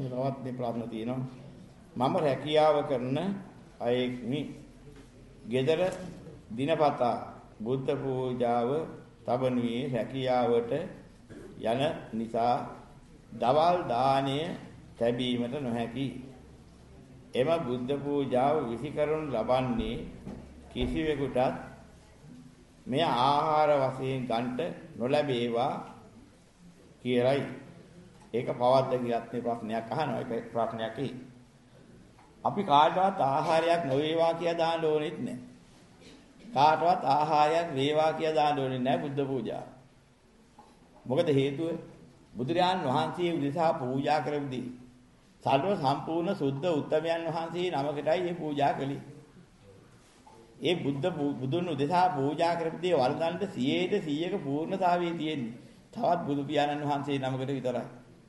තවත් මේ ප්‍රශ්න තියෙනවා. මම රැකියාව කරන අයෙක්මි. ගෙදර දිනපතා බුද්ධ පූජාව තබනුවේ රැකියාවට යන නිසා දවල් දාණය ලැබීමට නොහැකි. එම බුද්ධ පූජාව විසිකරනු ලබන්නේ කිසිවෙකුටත් මෙය ආහාර වශයෙන් ගන්නට නොලැබේවා කියරයි. ඒක පවද්ද කියත් මේ ප්‍රශ්නයක් අහනවා. ඒක ප්‍රශ්නයක් කි. අපි කාටවත් ආහාරයක් නොවේවා කියලා දාන්න ඕනෙත් නැහැ. කාටවත් ආහාරයක් වේවා කියලා දාන්න ඕනේ නැහැ බුද්ධ පූජාව. මොකද හේතුව බුදුරජාන් වහන්සේ උදෙසා පූජා කරපුදී සර්ව සම්පූර්ණ සුද්ධ උත්තමයන් වහන්සේ නමකටයි මේ පූජා කළේ. ඒ බුදුන් උදෙසා පූජා කරපුදී වරදන්ට 100% පූර්ණතාවයේ තියෙන්නේ තවත් බුදු පියාණන් වහන්සේ නමකට විතරයි.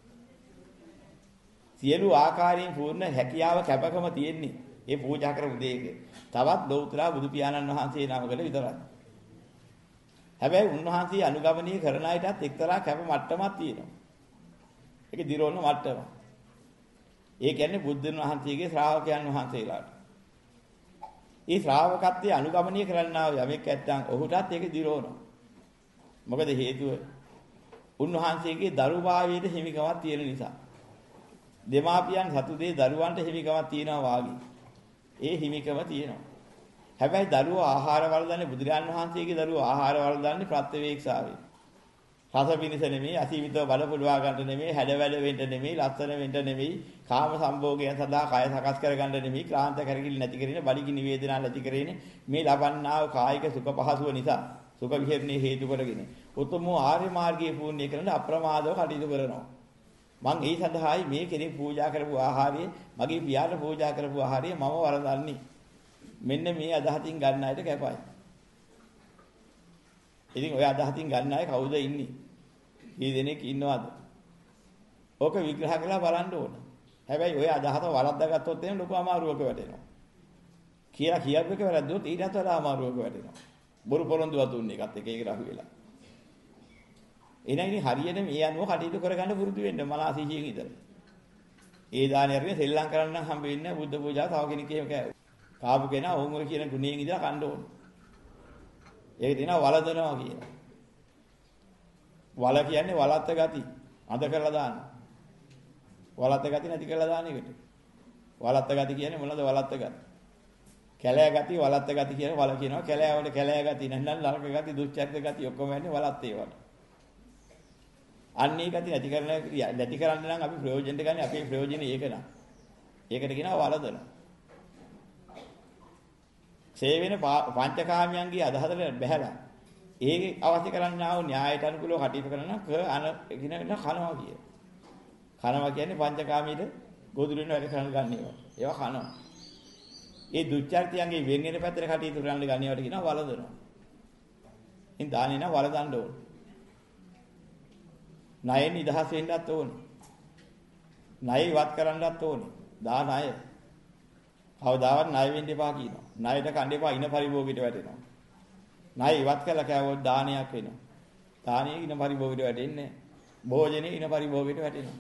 සියලු ආකාරයෙන් පූර්ණ හැකියාව කැපකම තියෙන්නේ ඒ පූජා කරපු දෙයක. තවත් ලෞතර බුදු පියාණන් වහන්සේ නමකට විතරයි. හැබැයි උන්වහන්සේ අනුගමනය කරන අයටත් එක්තරා කැප මට්ටමක් තියෙනවා. ඒක දිරෝණ මට්ටම. ඒ කියන්නේ බුදුන් වහන්සේගේ ශ්‍රාවකයන් වහන්සේලාට. මේ ශ්‍රාවකත්වයේ අනුගමනය කරන්නා වූ යමෙක් නැත්නම් ඔහුටත් ඒක දිරෝණ. මොකද හේතුව උන්වහන්සේගේ දරුභාවයේ හිමිකමක් තියෙන නිසා. දෙමාපියන් සතු දේ දරුවන්ට හිමිකමක් තියෙනවා වාගේ. ඒ හිමිකම තියෙනවා. හැබැයි දරුවෝ ආහාර වළඳන්නේ බුදුරජාන් වහන්සේගේ දරුවෝ ආහාර වළඳන්නේ ප්‍රත්‍යවේක්ෂාවෙන්. රස පිනිස නෙමෙයි, අසීමිතව බල පුලවා ගන්න නෙමෙයි, හැඩ වැඩ වෙන්න නෙමෙයි, ලස්සන වෙන්න නෙමෙයි, කාම සම්භෝගයන් සඳහා කය සකස් කර ගන්න නෙමෙයි, ක්ලාන්ත කරගිලි නැති කරගෙන, බඩගි නිවේදනා නැති කරගෙන මේ ලබන්නා වූ කායික සුඛ පහසුව නිසා සුඛ විහෙරණේ හේතු කරගෙන උතුම් ආර්ය මාර්ගයේ පූර්ණේ කරන අප්‍රමාදව කටයුතු කරනවා. මං ඒ සඳහායි මේ කෙනෙක් පූජා කරපු ආහාරය, මගේ පියාට පූජා කරපු ආහාරය මම වරදන්නේ. මෙන්න මේ අදහසින් ගන්න අයට කැපයි. ඉතින් ඔය අදහසින් ගන්න අය කවුද ඉන්නේ? කී දෙනෙක් ඉන්නවද? ඕක විග්‍රහ කරලා බලන්න ඕන. හැබැයි ඔය අදහස වරද්දාගත්තොත් එහෙනම් ලොකු අමාරුවක වැටෙනවා. කියලා කියපේක වැරද්දුවොත් ඊටත් වඩා අමාරුවක වැටෙනවා. බොරු පොරොන්දුව දුන්නේ එකත් එක එක රහු වෙලා. එනයිනි හරියට මේ අනුව කටයුතු කරගන්න පුරුදු වෙන්න මනසීහියෙන් ඉඳලා. ඒ දානේ අරගෙන සෙල්ලම් කරන්න නම් හම්බ වෙන්නේ බුද්ධ පූජාව තව කෙනෙක් එහෙම කාපු කෙනා ඕන් වල කියන ගුණයෙන් ඉඳලා කන්න ඕන. ඒක දිනවා වලදනවා කියන. වල කියන්නේ වලත් ගති. අඳ කරලා දාන්න. වලත් ගති නැති කරලා දාන එකට. වලත් ගති කියන්නේ මොනවද වලත් ගති? කැලෑ ගති වලත් ගති කියන වල කියනවා. කැලෑ වල කැලෑ ගති නැත්නම් නරක ගති දුස්චරිත ගති ඔක්කොම යන්නේ වලත් ඒවට. අන්නේ ගති නැති කරන්න නම් අපි ප්‍රයෝජනෙට ගන්න අපේ ප්‍රයෝජනේ ඒක නා. ඒකට කියනවා වලදන. සේවෙන පංචකාමයන්ගේ අදහසට බැහැලා ඒක අවශ්‍ය කරන්නා වූ න්‍යායට අනුකූලව කටයුතු කරන කනවා කිය. කනවා කියන්නේ පංචකාමීට ගොදුරින් වැඩ කරන්න ගන්න ඒවා. ඒවා කනවා. ඒ දුච්චර්තියන්ගේ වෙන වෙන පැත්තට කටයුතු කරන්න ගන්න ඒවාට කියනවා වලදනවා. ඉතින් දාන්නේ නම් වලදන්න ඕනේ. ණය නිදහස් වෙන්නත් ඕනේ. ණය ඉවත් කරන්නත් ඕනේ. දාන අය. කවදාවත් ණය වෙන්න එපා කියනවා. ණයට කන්න එපා ඉන පරිභෝගයට වැටෙනවා. ණය ඉවත් කළා කෑවොත් දානයක් වෙනවා. දානයේ ඉන පරිභෝගයට වැටෙන්නේ නැහැ. භෝජනේ ඉන පරිභෝගයට වැටෙනවා.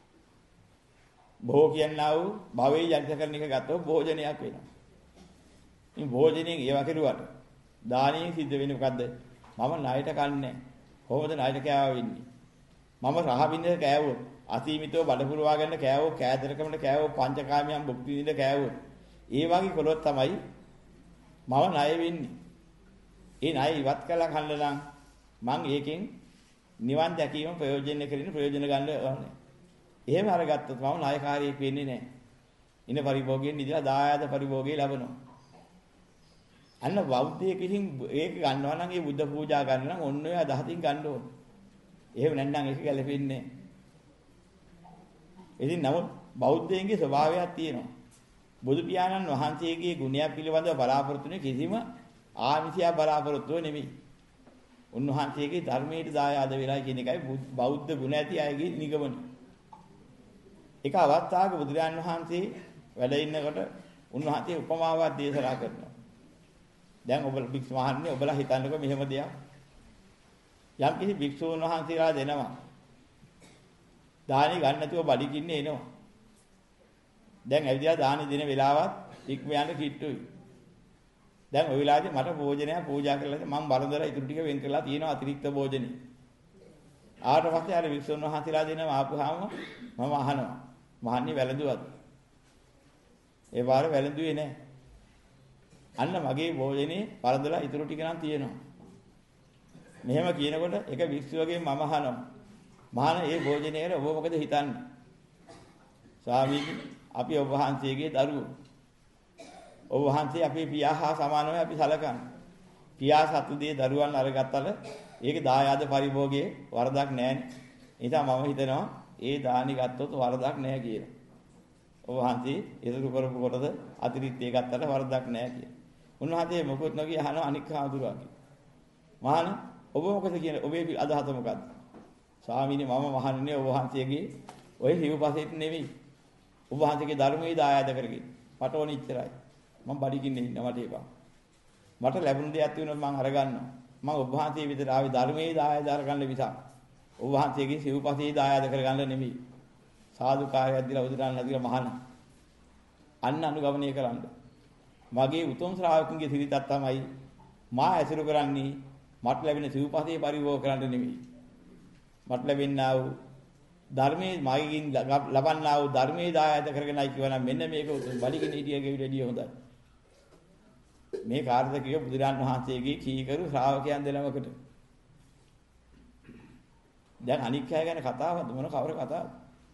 භෝ කියනවා වූ භවයේ යන්ත කරන එක ගත්තොත් භෝජනයක් වෙනවා. මේ භෝජනෙන් ඒවා කෙරුවට දානයේ සිද්ධ වෙන්නේ මොකද්ද? මම ණයට කන්නේ. කොහොමද ණයට කෑවා වෙන්නේ? මම රහ බින්දේ කෑවොත් අසීමිතව බඩ පුරවා ගන්න කෑවොත් කෑදරකමට කෑවොත් පංචකාමයන් භුක්ති විඳ කෑවොත් ඒ වගේ කළොත් තමයි මම ණය වෙන්නේ. ඒ ණය ඉවත් කළා කන්න නම් මං ඒකෙන් නිවන් දැකීම ප්‍රයෝජනෙ කරගෙන ප්‍රයෝජන ගන්න ඕනේ. එහෙම අරගත්තොත් මම ණයකාරයෙක් වෙන්නේ නැහැ. ඉන පරිභෝගයෙන් නිදලා දායාද පරිභෝගේ ලබනවා. අන්න බෞද්ධයෙක් විසින් ඒක ගන්නවා නම් ඒ බුද්ධ පූජා ගන්න නම් ඔන්න ඔය අදහසින් ගන්න ඕනේ. එහෙම නැත්නම් ඒක ගැලපෙන්නේ නැහැ. ඉතින් නමුත් බෞද්ධයන්ගේ ස්වභාවයක් තියෙනවා. බුදු පියාණන් වහන්සේගේ ගුණයක් පිළිබඳව බලාපොරොත්තු වෙන කිසිම ආමිෂය බලාපොරොත්තුව නෙමෙයි. උන්වහන්සේගේ ධර්මයට දායාද වෙලා කියන එකයි බෞද්ධ ගුණ ඇති අයගේ නිගමනය. එක අවස්ථාවක බුදුරජාණන් වහන්සේ වැඩ ඉන්නකොට උන්වහන්සේ උපමාවක් දේශනා කරනවා. දැන් ඔබ භික්ෂු මහන්නේ ඔබලා හිතන්නකෝ මෙහෙම දෙයක්. යම් කිසි භික්ෂුන් වහන්සේලා දෙනවා. දානි ගන්න නැතුව බඩගින්නේ එනවා. දැන් ඇවිදලා දාන දින වෙලාවත් ඉක්ම යන්න කිට්ටුයි. දැන් ওই වෙලාවේදී මට භෝජනය පූජා කරලා මම බලඳලා ඉතුරු ටික වෙන් කරලා තියෙනවා අතිරික්ත භෝජනේ. ආවට පස්සේ අර වික්ෂුන් වහන්සේලා දෙනම ආපුවාම මම අහනවා. මහන්නේ වැළඳුවද? ඒ වාර වැළඳුවේ නැහැ. අන්න මගේ භෝජනේ බලඳලා ඉතුරු ටික නම් තියෙනවා. මෙහෙම කියනකොට එක වික්ෂුවගෙන් මම අහනවා. මහාන මේ භෝජනයේ ඔබ මොකද හිතන්නේ? ස්වාමීනි අපි ඔබ වහන්සේගේ දරුවෝ. ඔබ වහන්සේ අපේ පියා හා සමානව අපි සලකන්නේ. පියා සතු දේ දරුවන් අරගත්තල ඒක දායාද පරිභෝගයේ වරදක් නැහැනේ. ඒ නිසා මම හිතනවා ඒ දානි ගත්තොත් වරදක් නැහැ කියලා. ඔබ වහන්සේ ඉදිරි කරපු කොටද අතිරික්තය ගත්තට වරදක් නැහැ කියලා. උන්වහන්සේ මොකොත් නොකිය අහන අනික් හාමුදුරුවෝ. මහාන ඔබ මොකද කියන්නේ? ඔබේ අදහස මොකද්ද? ස්වාමීනි මම මහන්නේ ඔබ වහන්සේගේ ඔය හිව්පසෙත් නෙවෙයි. ඔබ වහන්සේගේ ධර්මයේ දායාද කරගෙන. මට ඕන ඉච්චරයි. මම බඩගින්නේ ඉන්න මට එපා. මට ලැබුණ දෙයක් තියෙනවා මම අරගන්නවා. මම ඔබ වහන්සේ විතර ආවේ ධර්මයේ දායාද අරගන්න විතර. ඔබ වහන්සේගේ සිව්පසේ දායාද කරගන්න නෙමෙයි. සාදු කාර්යයක් දීලා උදටන් නැතිලා මහාන. අන්න අනුගමනය කරන්න. මගේ උතුම් ශ්‍රාවකුන්ගේ සිරිතක් තමයි මා ඇසුරු කරන්නේ මට ලැබෙන සිව්පසේ පරිභෝග කරන්න නෙමෙයි. මට ලැබෙනා වූ ධර්මයේ මායිකින් ලබන්නා වූ ධර්මයේ දායාද කරගෙනයි කියවනම් මෙන්න මේක බලිකින් හිටියගේ විදිය හොඳයි. මේ කාර්යකිය බුදුරන් වහන්සේගේ කීකරු ශ්‍රාවකයන් දෙනමකට. දැන් අනික් අය ගැන කතාවද මොන කවර කතාවද?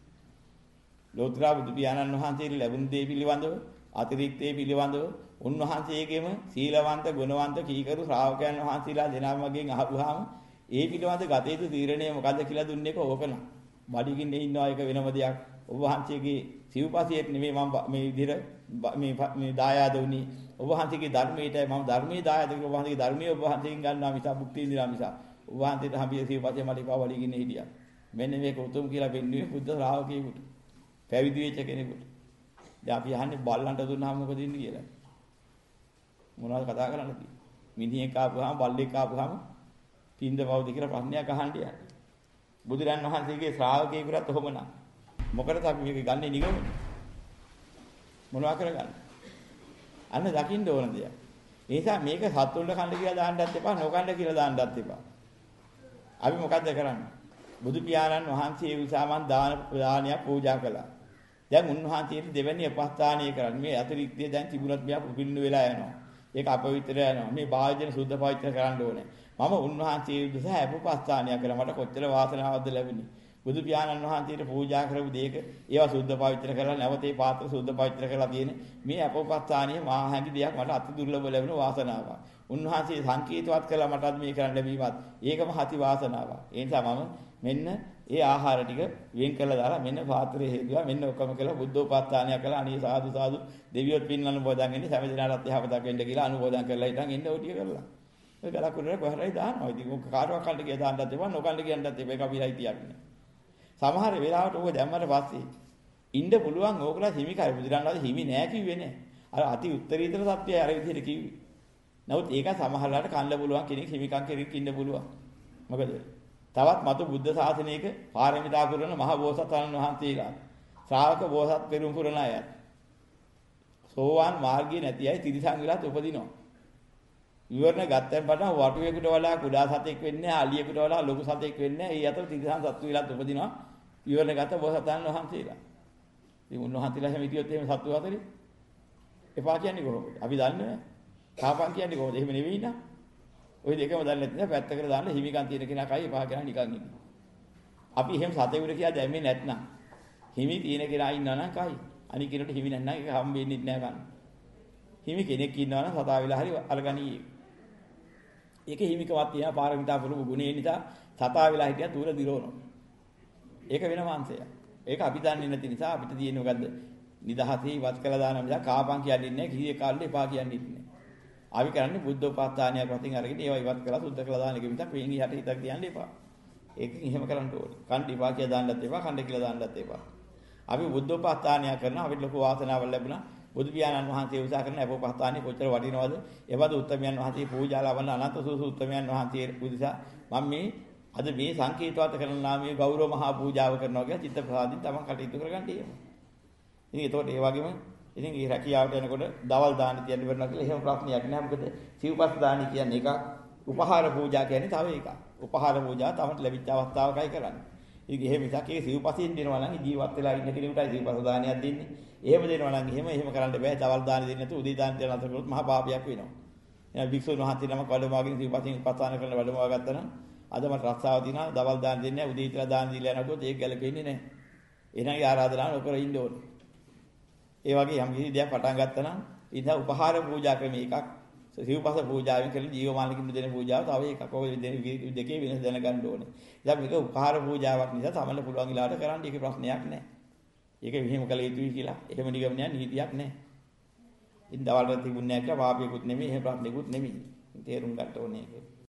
ලෝතර බුදු පියාණන් වහන්සේ ලැබුණ දේ පිළිබඳව අතිරික්තේ පිළිබඳව උන්වහන්සේගේම සීලවන්ත ගුණවන්ත කීකරු ශ්‍රාවකයන් වහන්සේලා දෙනමගෙන් අහුවාම ඒ පිළිබඳ ගත යුතු තීරණය මොකද්ද කියලා දුන්නේ කොහොකන. බඩගින්න ඉන්නවා එක වෙනම දෙයක්. ඔබ වහන්සේගේ සිව්පසියට නෙමෙයි මම මේ විදිහට මේ දායාද වුණේ. ඔබ වහන්සේගේ ධර්මයටයි මම ධර්මයේ දායාද කරලා ඔබ වහන්සේගේ ධර්මයේ ඔබ වහන්සේගෙන් ගන්නවා මිස භුක්ති විඳිනවා මිස ඔබ වහන්සේට හම්බිය සිව්පසිය මට එපා බඩගින්න හිටියා. මෙන්න මේක උතුම් කියලා පෙන්වුවේ බුද්ධ ශ්‍රාවකයෙකුට. පැවිදි වෙච්ච කෙනෙකුට. දැන් අපි අහන්නේ බල්ලන්ට දුන්නාම මොකද වෙන්නේ කියලා. මොනවද කතා කරන්න තියෙන්නේ? මිනිහෙක් ආපුවාම බල්ලෙක් ආපුවාම පින්ද බවද කියලා ප්‍රශ්නයක් අහන්න යන්නේ. බුදුරන් වහන්සේගේ ශ්‍රාවකයෙකුට ඔහොම නම් මොකටද අපි මේක ගන්නෙ නිගමන? මොනවා කරගන්න? අන්න දකින්න ඕන දෙයක්. ඒ නිසා මේක සත්තුන්ට කන්න කියලා දාන්නත් එපා, නොකන්න කියලා දාන්නත් එපා. අපි මොකද්ද කරන්නේ? බුදු පියාණන් වහන්සේ උසාමන් දානයක් පූජා කළා. දැන් උන්වහන්සේට දෙවැනි අපස්ථානීය කරන්නේ මේ අතිරික්තය දැන් තිබුණත් මෙයා පුපින්නු වෙලා යනවා. ඒක අපවිත්‍ර යනවා. මේ භාජන සුද්ධ පවිත්‍ර කරන්න ඕනේ. මම උන්වහන්සේ උදෙසා අපස්ථානීය කරා මට කොච්චර වාසනාවක්ද ලැබුණේ. බුදු පියාණන් වහන්සේට පූජා කරපු දෙයක ඒවා සුද්ධ පවිත්‍ර කරලා නැවතේ පාත්‍ර සුද්ධ පවිත්‍ර කරලා තියෙන මේ අපස්ථානීය මහා හැඟි දෙයක් මට අති දුර්ලභ ලැබෙන වාසනාවක්. උන්වහන්සේ සංකේතවත් කළා මටත් මේ කරන්න ලැබීමත් ඒකම හති වාසනාවක්. ඒ නිසා මම මෙන්න ඒ ආහාර ටික වෙන් කරලා දාලා මෙන්න පාත්‍රයේ හේතුවා මෙන්න ඔක්කොම කළා බුද්ධෝපස්ථානය කළා අනේ සාදු සාදු දෙවියොත් පින් අනුමෝදන් වෙන්නේ හැම දිනකටත් යහපතක් වෙන්න කියලා අනුමෝදන් කරලා ඉතින් එන්න ඔය ටික කරලා ඔය ගලකුරේ කොහරයි දානවා ඉතින් ඔක කාටවත් කන්න කියලා දාන්නත් එපා නොකන්න කියන්නත් එපා ඒක අපිලා හිතියක් නෑ සමහර වෙලාවට ඔක දැම්මට පස්සේ ඉන්න පුළුවන් ඕකලා හිමි කර බුදුරණවහන්සේ හිමි නෑ කිව්වේ නෑ අර අති උත්තරීතර සත්‍යය අර විදිහට කිව්වේ නමුත් ඒක සමහරලාට කන්න පුළුවන් කෙනෙක් හිමිකම් කෙනෙක් ඉන්න පුළුවන් මොකද තවත් මතු බුද්ධ ශාසනයක පාරමිතා පුරන මහ බෝසතාණන් වහන්සේලා ශ්‍රාවක බෝසත් පෙරම් පුරන අය සෝවාන් මාර්ගයේ නැති අය තිරිසන් විලාත් උපදිනවා. විවරණ ගත්තන් පටන් වටුවේකට වඩා කුඩා සතෙක් වෙන්නේ නැහැ, අලියෙකුට වඩා ලොකු සතෙක් වෙන්නේ නැහැ. ඒ අතර තිරිසන් සත්තු විලාත් උපදිනවා. විවරණ ගත්ත බෝසතාණන් වහන්සේලා. ඉතින් උන්වහන්සේලා හැම හිටියොත් එහෙම සත්තු අතරේ එපා කියන්නේ කොහොමද? අපි දන්නේ නැහැ. කාපන් කියන්නේ කොහොමද? එහෙම නෙවෙයි නා. ওই දෙකම දන්නේ නැත්නම් පැත්තකට දාන්න හිමිකම් තියෙන කෙනා කයි එපා කරා නිකන් ඉන්නේ. අපි එහෙම සතෙකුට කියලා දැම්මේ නැත්නම් හිමි තියෙන කෙනා ඉන්නවා නම් කයි. අනික කෙනෙකුට හිමි නැත්නම් ඒක හම්බෙන්නේ නැහැ ගන්න. හිමි කෙනෙක් ඉන්නවා නම් සතා විලා හරි අරගනී. ඒක හිමිකමක් තියෙන පාරමිතා පුරුදු ගුණේ නිසා සතා විලා හිටියා තුර දිරවනවා. ඒක වෙන මාංශයක්. ඒක අපි දන්නේ නැති නිසා අපිට තියෙන්නේ මොකද්ද? නිදහසේ ඉවත් කළා දාන නිසා කාපන් කියන්නේ නැහැ, කීයේ කාලේ එපා කියන්නේ නැහැ. අපි කරන්නේ බුද්ධෝපස්ථානයක් වශයෙන් අරගෙන ඒවා ඉවත් කරලා සුද්ධ කළා දාන එක මිසක් වෙන් ඊට හිතක් තියන්න එපා. ඒකෙන් එහෙම කරන්න ඕනේ. කණ්ඩ ඉපා කියලා දාන්නත් එපා, කණ්ඩ කියලා දාන්නත් එපා. අපි බුද්ධෝපස්ථානයක් කරනවා අපිට ලොකු වාසනාවක් ලැබුණා. බුදු පියාණන් වහන්සේ උසා කරන අපෝපස්ථානයේ කොච්චර වටිනවද? ඒවද උත්තමයන් වහන්සේ පූජා ලබන අනන්ත සූසු උත්තමයන් වහන්සේ උදෙසා මම මේ අද මේ සංකේතවත් කරන නාමයේ ගෞරව මහා පූජාව කරනවා කියලා චිත්ත ප්‍රසාදින් තමන් කටයුතු කරගන්න එහෙම. ඉතින් ඒතකොට ඒ වගේම ඉතින් ඒ රැකියාවට යනකොට දවල් දාන තියන්න වෙනවා කියලා එහෙම ප්‍රශ්නයක් නෑ. මොකද සිව්පස් දානි කියන්නේ එකක්. උපහාර පූජා කියන්නේ තව එකක්. උපහාර පූජා තමයි ලැබිච්ච අවස්ථාවකයි කරන්නේ. ඉතින් එහෙම මිසක් ඒ සිව්පසින් දෙනවා නම් ජීවත් වෙලා ඉන්න කෙනෙකුටයි සිව්පස් දානයක් දෙන්නේ. එහෙම දෙනවා නම් එහෙම කරන්න බෑ. දවල් දාන දෙන්නේ නැතුව උදේ දාන දෙන අතර මහා පාපයක් වෙනවා. එහෙනම් භික්ෂුන් වහන්සේ නමක් වැඩමවාගෙන සිව්පසින් උපස්ථාන කරන වැඩමවා ගත්තා නම් අද මට රස්සාව තියෙනවා දවල් දාන දෙන්නේ නැහැ. උදේ ඉතලා දාන දීලා යනකොට ඒක ගැලපෙන්නේ නැහැ. එහෙනම් ඒ ආරාධනාව නොකර ඉන්න ඕනේ. ඒ වගේ යම් කිසි දෙයක් පටන් ගත්තා නම් ඉතින් උපහාර පූජා ක්‍රම එකක්. සිව්පස පූජාවෙන් කරන ජීවමානකින් දෙන පූජාව තව එකක්. ඔය දෙකේ වෙනස දැනගන්න ඕනේ. ඉතින් මේක උපහාර පූජාවක් නිසා තමයි පුළුවන් ඉලාට කරන්න. ඒක ප්‍රශ්නයක් නෑ. ඒක විහිම කළ යුතුයි කියලා. එහෙම නිගමනයක් නීතියක් නෑ. ඉතින් දවල්ට තිබුණේ නැහැ කියලා පාපියකුත් නෙමෙයි, එහෙම ප්‍රශ්නෙකුත් නෙමෙයි. තේරුම් ගන්න ඕනේ ඒක.